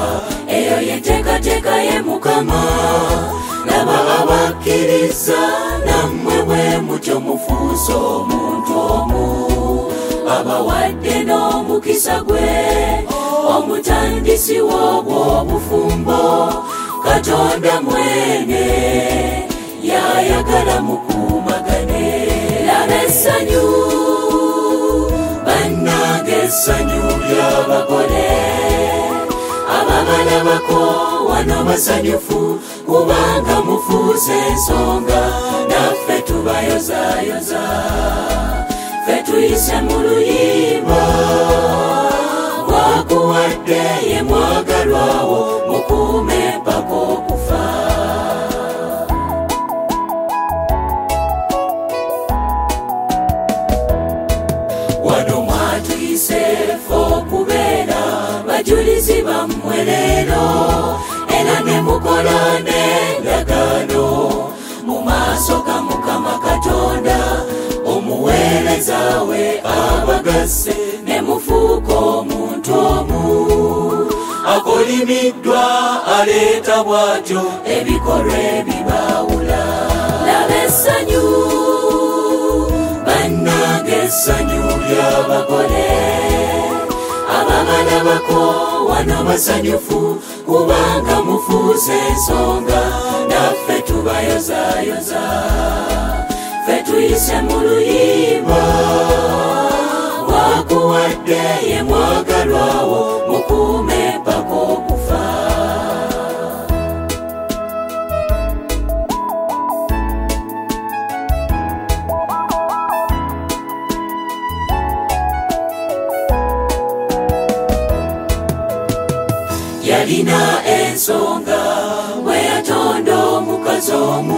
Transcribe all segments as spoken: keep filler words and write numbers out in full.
eyo yenteekateeka ye Mukama. Laba abakkiriza nammwe bwe mutyo mufuuse omuntu omu, abawadde n'omukisa gwe omutandisi w'obw'obufumbo. Katonda mwene yayagala mukuumagane. Laba essanyu bannange, essanyu ly'abagole ababalabako wano basanyufu, kubanga mufuuse ensonga naffe tubayozaayoza. Ffe tuyise mu luyimba wakuwadde ye mwagalwawo, mukuume mpaka okufa. Wano mwatuyise ffe okubeera bajulizi bammwe leero, era ne mukola n'endagaano mu maaso ga Mukama Katonda omuweereza we abagasse, ne mufuuka omuntu omu akolimiddwa aleeta bw'atyo ebikolwa ebibaawula. Laba essanyu bannange, essanyu ly'abagole ababalabako wano basanyufu, kubanga mufuuse ensonga naffe tubayozaayoza. Ffe tuyise mu luyimba wakuwadde ye mwagalwawo, mukuume mpaka okufa. Yalina ensonga bwe yatonda omukazi omu,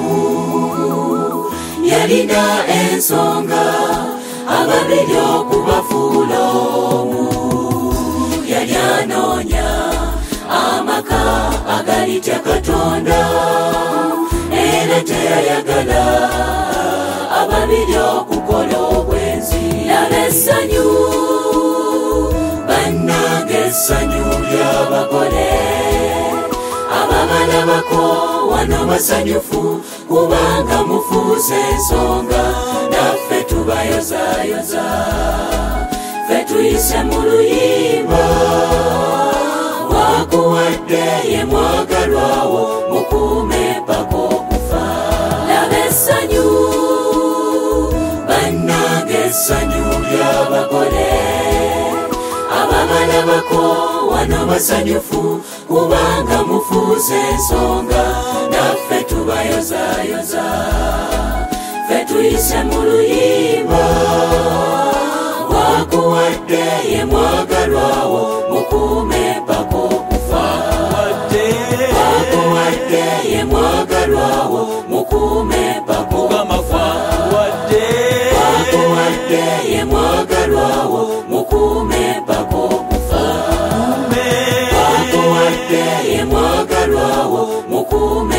yalina ensonga ababiri okubafuula omu. Yali anoonya amaka agalitya Katonda, era teyayagala ababiri okukola obwenzi. Laba essanyu bannange, essanyu ly'abagole ababalabako wano basanyufu, kubanga mufuuse ensonga naffe tubayozaayoza. Ffe tuyise mu luyimba wakuwadde ye mwagalwawo, mukuume mpaka okufa. Laba essanyu bannange, essanyu ly'abagole ababalabako wano basanyufu, kubanga mufuuse ensonga naffe tubayozaayoza. Ffe tuyise mu luyimba wakuwadde ye mwagalwawo, mukuume mpaka okufa. Wakuwadde ye mwagalwawo, mukuume mpaka okufa. Wakuwadde ye mwagalwawo, mukuume mpaka okufa. Wakuwadde ye mwagalwawo, mukuume